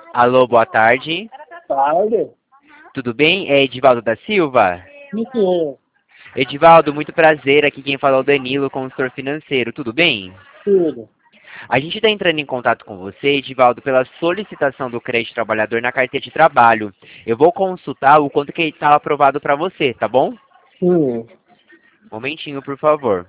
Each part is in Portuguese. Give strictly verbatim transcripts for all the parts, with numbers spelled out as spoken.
Alô, boa tarde. Tarde. Tudo bem? É Edivaldo da Silva? Sim, senhor. Edivaldo, muito prazer. Aqui quem fala é o Danilo, consultor financeiro. Tudo bem? Tudo. A gente está entrando em contato com você, Edivaldo, pela solicitação do crédito trabalhador na carteira de trabalho. Eu vou consultar o quanto que está aprovado para você, tá bom? Sim. Momentinho, por favor.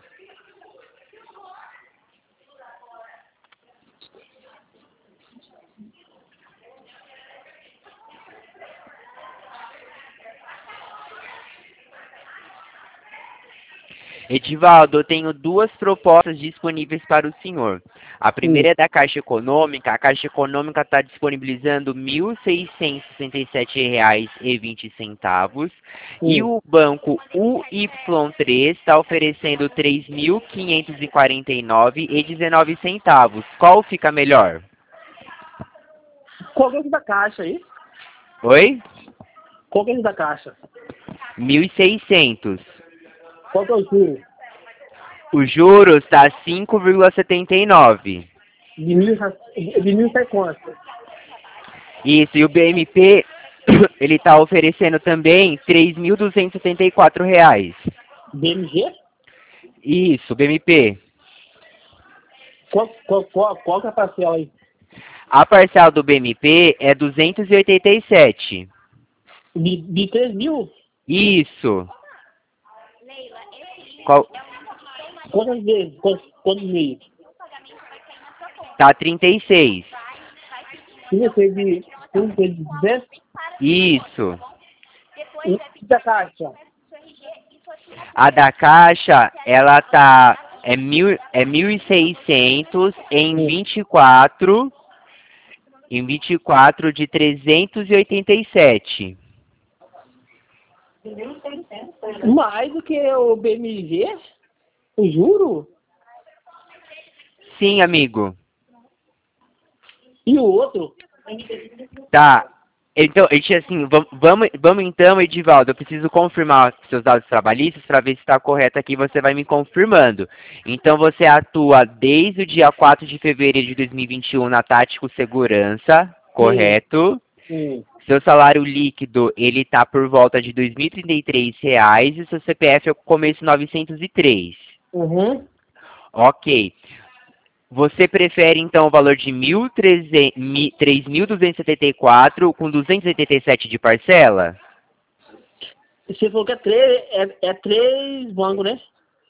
Edivaldo, eu tenho duas propostas disponíveis para o senhor. A Sim. primeira é da Caixa Econômica. A Caixa Econômica está disponibilizando mil seiscentos e sessenta e sete reais e vinte centavos e Sim. o banco U Y três está oferecendo três mil quinhentos e quarenta e nove reais e dezenove centavos. Qual fica melhor? Qual que é esse da caixa aí? Oi? Qual que é esse da caixa? mil e seiscentos. Qual que é o juro? O juros está cinco vírgula setenta e nove. De mil, de mil e seiscentos. Isso, e o B M P, ele está oferecendo também três mil duzentos e setenta e quatro reais. B M G? Isso, B M P. Qual, qual, qual, qual que é a parcela aí? A parcial do B M P é duzentos e oitenta e sete. De, de três mil? Isso. Qual? Quantas vezes? Quantos, quantos meses? Tá trinta e seis. trinta e seis de, trinta e seis de duzentos? Isso. E da caixa? A da Caixa, ela tá é mil é mil e seiscentos em Sim. vinte e quatro em vinte e quatro de trezentos e oitenta e sete. Mais do que o B M G? O juro? Sim, amigo. E o outro? Tá. Então, a gente, assim, vam- vamos, vamos então, Edivaldo, eu preciso confirmar seus dados trabalhistas para ver se está correto aqui, você vai me confirmando. Então, você atua desde o dia quatro de fevereiro de dois mil e vinte e um na Tático Segurança, Sim. correto? Sim. Seu salário líquido, ele está por volta de dois mil e trinta e três reais e seu C P F é o começo novecentos e três. Uhum. Ok. Você prefere, então, o valor de mil e trezentos mi- três mil duzentos e setenta e quatro com duzentos e oitenta e sete de parcela? Você falou que é três, é, é três bancos, né?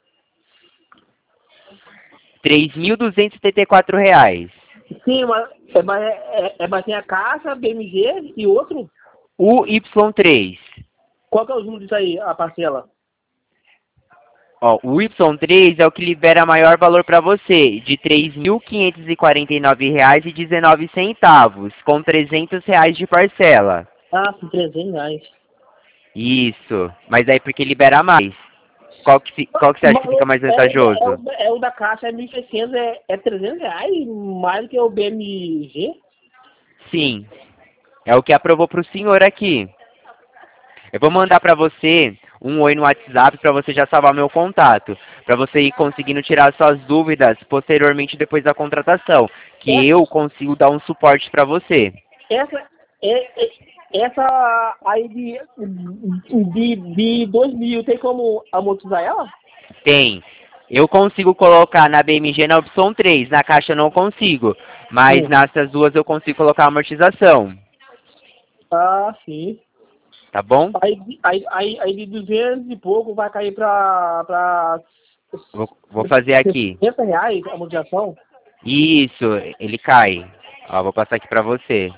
três mil duzentos e setenta e quatro reais. Sim, mas é, mas é, é, é mas tem a caixa, B M G e outro. O Y três. Qual que é o juro disso aí, a parcela? Ó, o Y três é o que libera maior valor para você, de três mil quinhentos e quarenta e nove reais e dezenove centavos, com trezentos reais de parcela. Ah, sim, trezentos reais. Isso. Mas aí porque libera mais. Qual que, fi- qual que você acha Mas que fica mais é, o da- é, o, vantajoso? da- é o da caixa, é mil e seiscentos, é, é trezentos reais, mais do que o B M G? Sim. É o que aprovou para o senhor aqui. Eu vou mandar para você um oi no WhatsApp para você já salvar meu contato, para você ir conseguindo tirar suas dúvidas posteriormente depois da contratação, que Essa, eu consigo dar um suporte para você. essa, é, é- essa aí de, de, de dois mil, tem como amortizar ela? Tem. Eu consigo colocar na B M G na opção três, na caixa eu não consigo, mas Sim. nessas duas eu consigo colocar amortização, Ah, sim. tá bom? Aí, aí, aí, aí de duzentos e pouco vai cair pra, pra Vou, vou fazer aqui. sessenta reais a amortização? Isso, ele cai. Ó, vou passar aqui para você.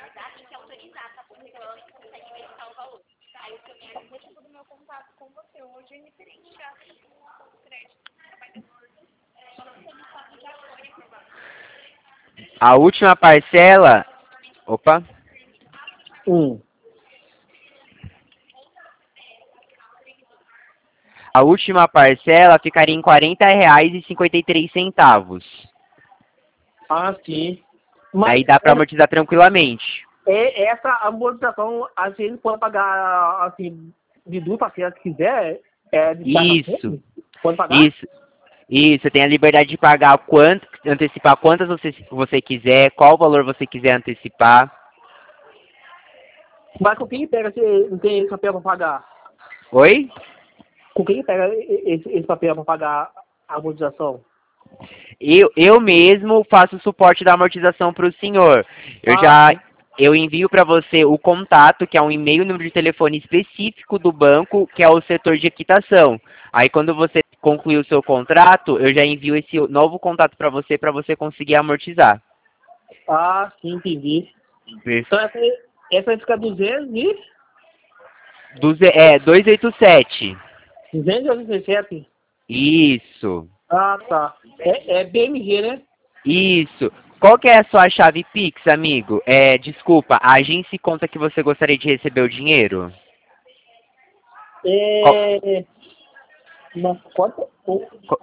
A última parcela... Opa. Hum. A última parcela ficaria em quarenta reais e cinquenta e três centavos. Ah, sim. Mas Aí dá para amortizar tranquilamente. é, é essa amortização, a gente pode pagar, assim, de duas parcelas se quiser, é de trás pra Isso, frente? Pode pagar? isso, isso. Tem a liberdade de pagar quanto, antecipar quantas você, você quiser, qual valor você quiser antecipar. Mas com quem pega se não tem esse papel para pagar? Oi? Com quem pega esse, esse papel para pagar a amortização? Eu, eu mesmo faço o suporte da amortização para o senhor. Eu Ah, já sim. eu envio para você o contato, que é um e-mail, número de telefone específico do banco, que é o setor de quitação. Aí quando você concluir o seu contrato, eu já envio esse novo contato para você, para você conseguir amortizar. Ah, sim, entendi. Perfe- Então essa, aí- essa vai ficar duzentos e Duze- É, duzentos e oitenta e sete. duzentos e oitenta e sete. Isso. Ah, tá. É, é B M G, né? Isso. Qual que é a sua chave Pix, amigo? É, desculpa, a agência e conta que você gostaria de receber o dinheiro? Qual- É... Nossa, quanto? qual-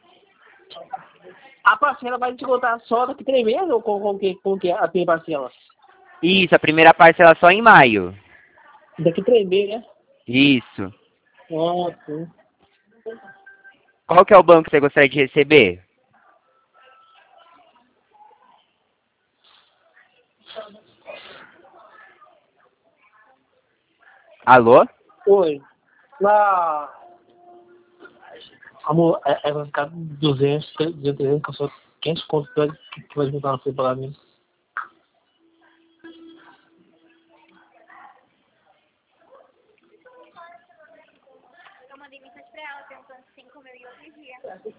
A parcela vai te contar só daqui três meses ou com, com, que, com que a tem parcela? Isso, a primeira parcela só em maio. Daqui três meses, né? Isso. Ah, sim. Qual que é o banco que você gostaria de receber? Alô? Oi. Na... Amor, é, é vai ficar duzentos, trezentos, trezentos, que eu só quinhentos conto que, que vai juntar no seu pagamento. Eu mandei mensagem pra ela perguntando se tem como eu ir outro dia.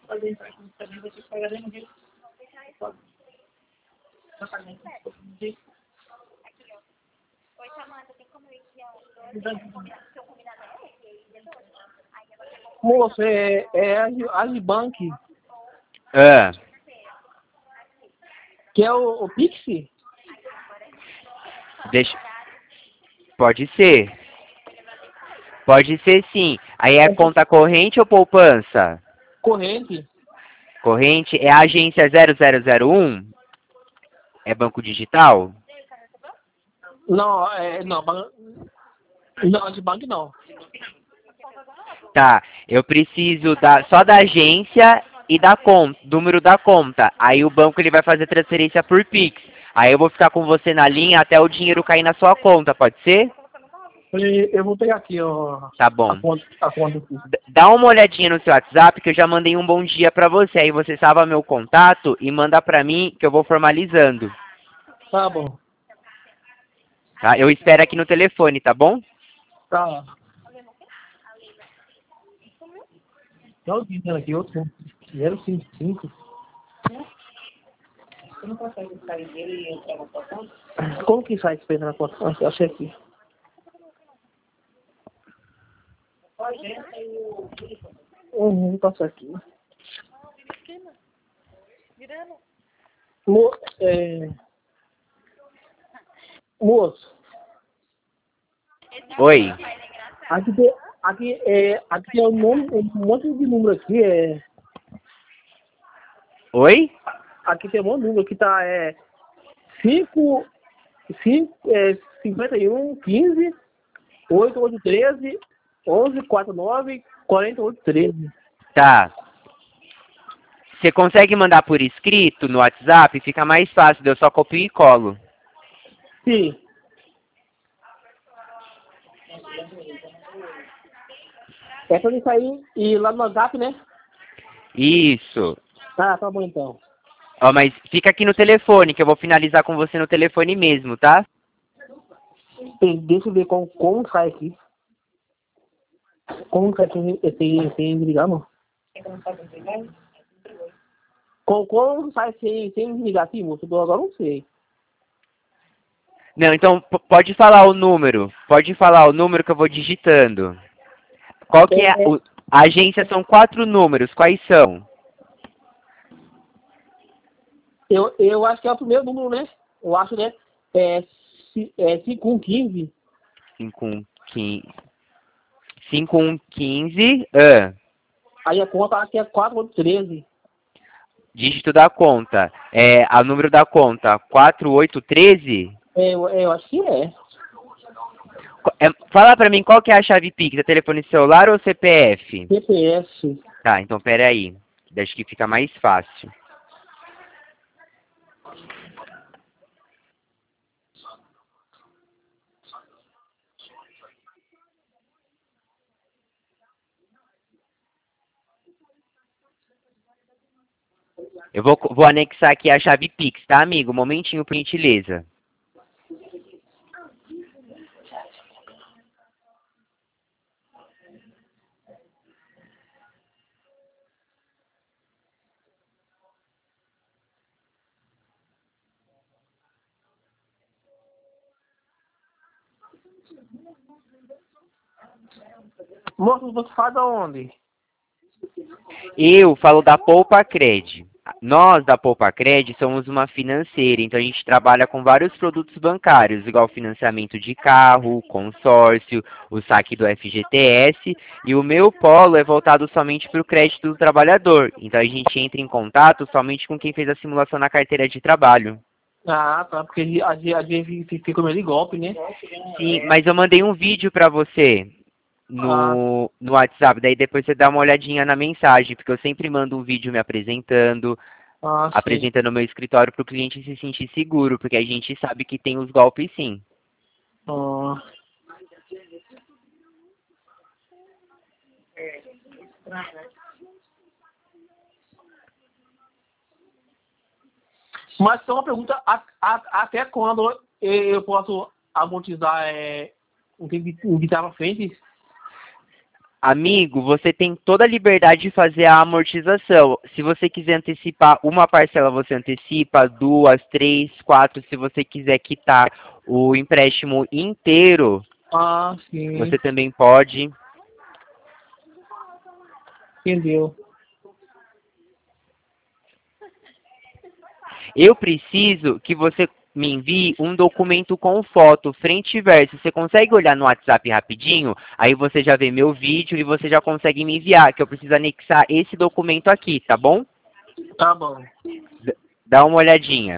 Aqui, ó. Oi, Samanta, tem como eu ir dia doze? Seu combinado é esse, dia doze. Aí agora eu vou Moço, é, é a Agi- Agibank, Ah, que é o, o Pix? deixa... Pode ser. Pode ser sim. Aí é conta corrente ou poupança? Corrente. Corrente é a agência zero zero zero um? É banco digital? Não, é, não, ban- não, Agibank não. Tá, eu preciso da, só da agência e da conta, número da conta. Aí o banco ele vai fazer transferência por Pix. Aí eu vou ficar com você na linha até o dinheiro cair na sua conta, pode ser? E eu vou pegar aqui, ó, Tá a bom. conta, a conta aqui. D- Dá uma olhadinha no seu WhatsApp que eu já mandei um bom dia pra você. Aí você salva meu contato e manda pra mim que eu vou formalizando. Tá bom. Tá? Eu espero aqui no telefone, tá bom? Tá. Dá o dinheiro aqui, outro. zero cinco cinco. Você não consegue sair dele e entrar na sua conta? Como que sai esse na conta? Ah, achei aqui. Uhum, passa aqui. Mo é... Moço, Oi. aqui tem, aqui, é, aqui tem um, nome, um monte de número aqui. É, Oi? aqui tem um monte de número que tá é, cinco, cinco, é, cinquenta e um, quinze, oito, oito, treze, onze, quarenta e nove, quarenta e oito, treze. Tá. Você consegue mandar por escrito no WhatsApp? Fica mais fácil, eu só copio e colo. Sim. É pra mim sair e ir lá no WhatsApp, né? Isso. Ah, tá bom então. Ó, mas fica aqui no telefone, que eu vou finalizar com você no telefone mesmo, tá? Tem- Deixa eu ver como, como sai aqui. Como sai sem, sem, sem desligar, mano? Como, como sai sem, sem desligar assim, moço? Eu agora não sei. Não, então p- pode falar o número. Pode falar o número que eu vou digitando. Qual que é É, o... A agência são quatro números, quais são? eu, eu acho que é o primeiro número, né? Eu acho, né? É, ci- é cinco um quinze. cinco um quinze. cinco um quinze. Ah, Aí a conta acho que é quatro oito treze. dígito da conta. É, a número da conta, quatro oito um três. É, eu, é, eu acho que é. Qu- é, fala pra mim qual que é a chave Pix, é telefone celular ou C P F? C P S. Tá, então pera aí. Acho que fica mais fácil. Eu vou, vou anexar aqui a chave Pix, tá, amigo? Um momentinho, por gentileza. Moço, você faz aonde? Eu falo da Poupa Cred. Nós, da Poupa Cred, somos uma financeira, então a gente trabalha com vários produtos bancários, igual financiamento de carro, consórcio, o saque do F G T S, e o meu polo é voltado somente para o crédito do trabalhador. Então a gente entra em contato somente com quem fez a simulação na carteira de trabalho. Ah, tá, porque a gente, a gente fica com medo de golpe, né? Sim, mas eu mandei um vídeo para você Ah, no, no WhatsApp, daí depois você dá uma olhadinha na mensagem, porque eu sempre mando um vídeo me apresentando, ah, sim. apresentando o meu escritório para o cliente se sentir seguro, porque a gente sabe que tem os golpes sim. Ah. Mas só uma pergunta, a, a, até quando eu posso amortizar é, o que o que está na frente? Amigo, você tem toda a liberdade de fazer a amortização. Se você quiser antecipar uma parcela, você antecipa, duas, três, quatro. Se você quiser quitar o empréstimo inteiro, Ah, sim, você também pode. entendeu. Eu preciso que você me envie um documento com foto, frente e verso. Você consegue olhar no WhatsApp rapidinho? Aí você já vê meu vídeo e você já consegue me enviar, que eu preciso anexar esse documento aqui, tá bom? Tá bom. D- Dá uma olhadinha.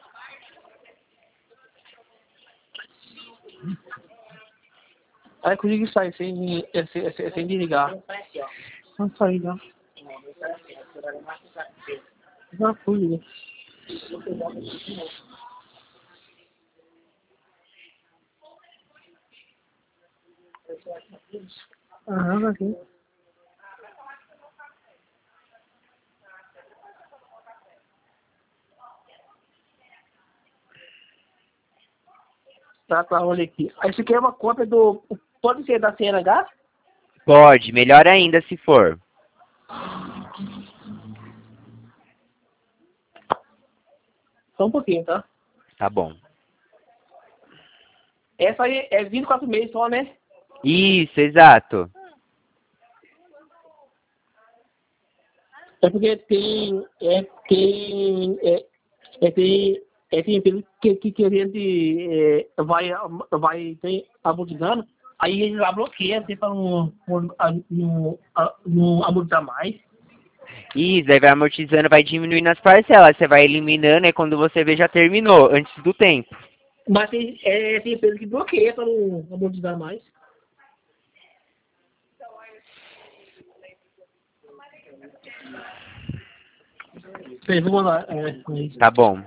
Aí eu consegui sair sem, é, sem, sem, sem desligar. Não saí, não. Já fui, né? Aham, aqui. Tá, tá, olha aqui. Aí isso aqui é uma cópia do... Pode ser da C N H? Pode, melhor ainda se for. Só um pouquinho, tá? Tá bom. Essa aí é vinte e quatro meses só, né? Isso, exato. É porque tem... É, tem... É, é, tem... É, tem empresa que, que, que a gente é, vai, vai tem, amortizando, aí ele lá bloqueia, tem para não, não, não, não amortizar mais. Isso, aí vai amortizando, vai diminuindo as parcelas. Você vai eliminando e quando você vê já terminou, antes do tempo. Mas tem, é, tem empresa que bloqueia para não amortizar mais. Peraí, vou mandar. É, é. Tá bom.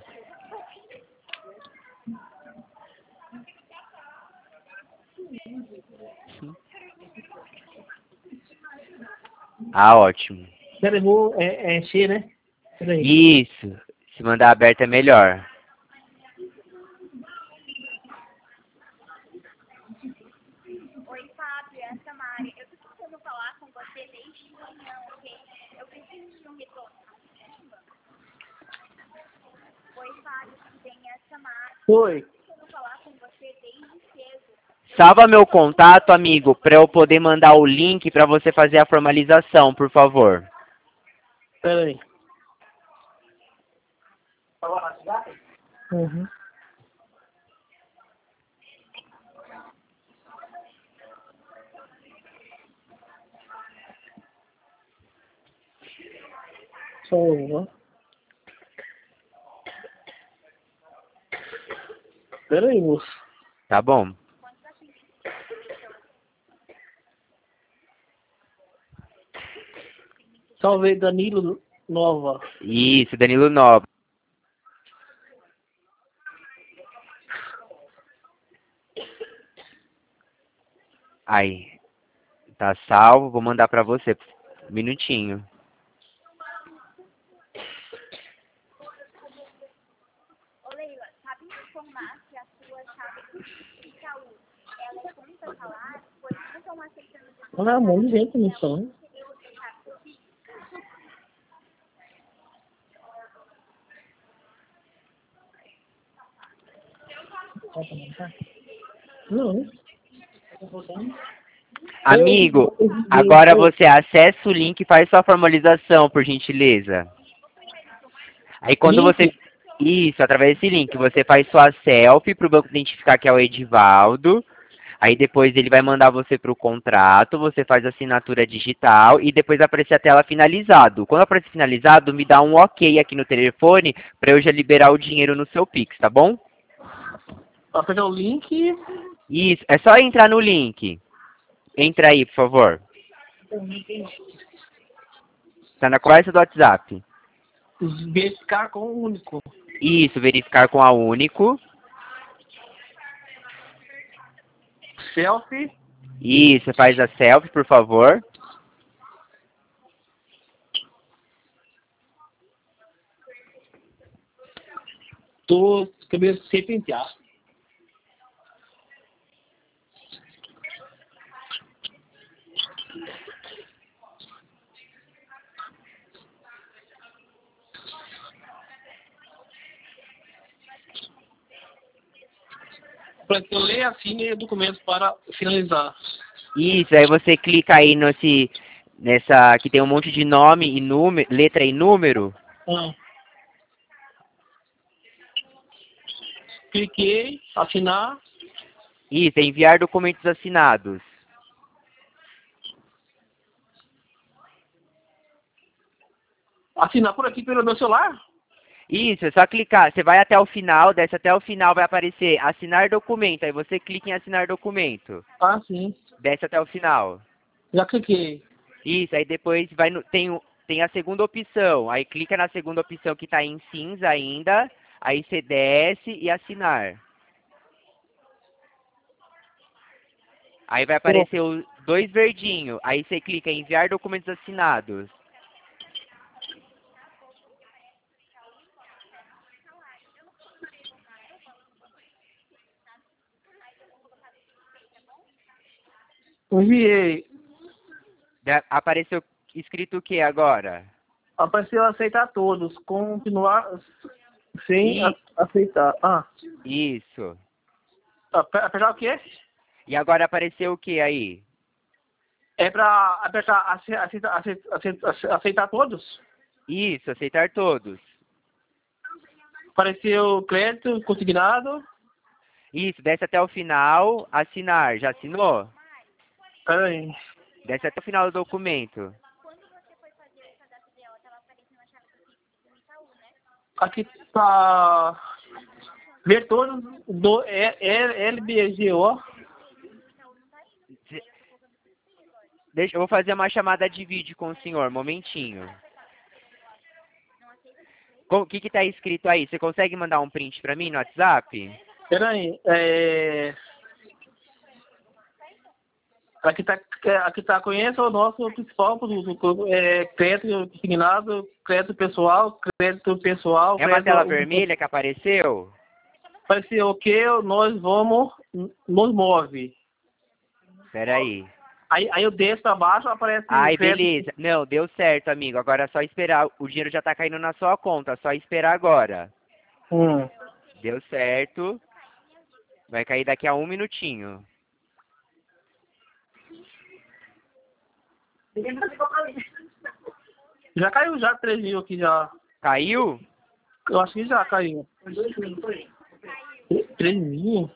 Ah, ótimo. Peraí, vou é, é, encher, né? Peraí. Isso. Se mandar aberto é melhor. Oi, Fábio, é a Samara. Eu tô tentando falar com você desde manhã, ok? Eu preciso de um retorno. Oi, Fábio, tudo bem? É a Samara. Oi. Eu tô tentando falar com você desde cedo. Salva meu contato, amigo, para eu poder mandar o link para você fazer a formalização, por favor. Peraí. Uhum. Só um, ó. Peraí, moço. Tá bom. Salve Danilo Nova. Isso, Danilo Nobre. Aí. Tá salvo, vou mandar para você. Um minutinho. Leila, sabe me informar se a sua chave de Itaú, ela é conta salário, pois não estão aceitando... Olha, um monte de gente no som. Não. Amigo, agora você acessa o link e faz sua formalização, por gentileza. Aí quando Link? você... Isso, através desse link, você faz sua selfie para o banco identificar que é o Edivaldo. Aí depois ele vai mandar você para o contrato, você faz a assinatura digital e depois aparece a tela finalizado. Quando aparecer finalizado, me dá um ok aqui no telefone para eu já liberar o dinheiro no seu Pix, tá bom? Apertar o link. Isso, é só entrar no link. Entra aí, por favor. Tá na conversa do WhatsApp. Verificar com o único. Isso, verificar com a Único. Selfie. Isso, faz a selfie, por favor. Tô cabeça sem pentear. Para que eu leia, assine documentos para finalizar. Isso, aí você clica aí nesse, nessa, que tem um monte de nome e número, letra e número. Ah. Cliquei, assinar. Isso, enviar documentos assinados. Assinar por aqui pelo meu celular? Isso, é só clicar. Você vai até o final, desce até o final, vai aparecer assinar documento. Aí você clica em assinar documento. Ah, sim. Desce até o final. Já cliquei. Isso, aí depois vai no, tem, o- tem a segunda opção. Aí clica na segunda opção que está em cinza ainda. Aí você desce e assinar. Aí vai aparecer os dois verdinhos. Aí você clica em enviar documentos assinados. Enviei. Da- Apareceu escrito o que agora? Apareceu aceitar todos. Continuar sem E- a- aceitar. Ah. Isso. Ape- Apertar o quê? E agora apareceu o que aí? É para apertar ace- aceitar, aceitar, aceitar, aceitar todos? Isso, aceitar todos. Apareceu crédito consignado. Isso, desce até o final, assinar. Já assinou? Pera aí. Desce até o final do documento. Quando você foi fazer o cadastro dela, estava aparecendo a chave do Itaú, né? Aqui tá. Ver todos do E- E- L B G O. Deixa, eu vou fazer uma chamada de vídeo com o senhor, momentinho. O que que tá escrito aí? Você consegue mandar um print pra mim no WhatsApp? Pera aí. É... Aqui tá, aqui tá, conheça o nosso principal produto, é, crédito consignado, crédito pessoal, crédito pessoal, É uma crédito... tela vermelha que apareceu? Apareceu o que nós vamos, nos move. Pera aí. Aí, aí eu desço pra baixo, aparece... Ai, crédito- beleza. Não, deu certo, amigo. Agora é só esperar. O dinheiro já tá caindo na sua conta. Só esperar agora. Hum. Deu certo. Vai cair daqui a um minutinho. Já caiu já três mil aqui já. Caiu? Eu acho que já caiu. três mil?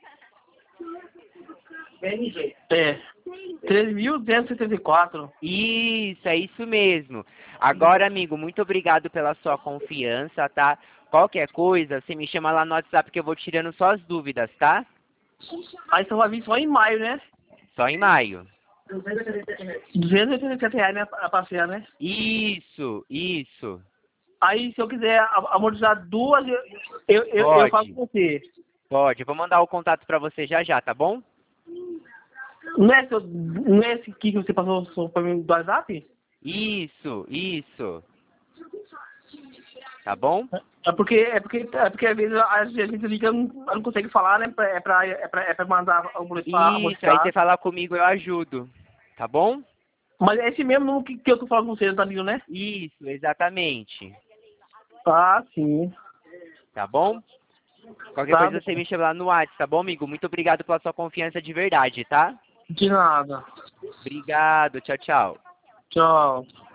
É. três mil duzentos e setenta e quatro. Isso, é isso mesmo. Agora, amigo, muito obrigado pela sua confiança, tá? Qualquer coisa, você me chama lá no WhatsApp que eu vou tirando só as dúvidas, tá? Aí só vai vir só em maio, né? Só em maio. duzentos e oitenta e sete reais, né? A passear, né? Isso, isso. Aí se eu quiser a- amortizar duas, eu, eu, eu, eu Pode. faço com você. Pode, eu vou mandar o contato pra você já já, tá bom? Não é, seu, não é esse aqui que você passou para mim do WhatsApp? Isso, isso. Tá bom? É porque, é porque, é porque às vezes a gente liga, não, não consegue falar, né? É pra, é pra, é pra mandar o boleto pra Isso, aí você falar comigo, eu ajudo. Tá bom? Mas é esse mesmo número que, que eu tô falando com você, Danilo, né? Isso, exatamente. Ah, sim. Tá bom? Qualquer Tá coisa bom. você me chama lá no WhatsApp, tá bom, amigo? Muito obrigado pela sua confiança de verdade, tá? De nada. Obrigado, tchau, tchau. Tchau.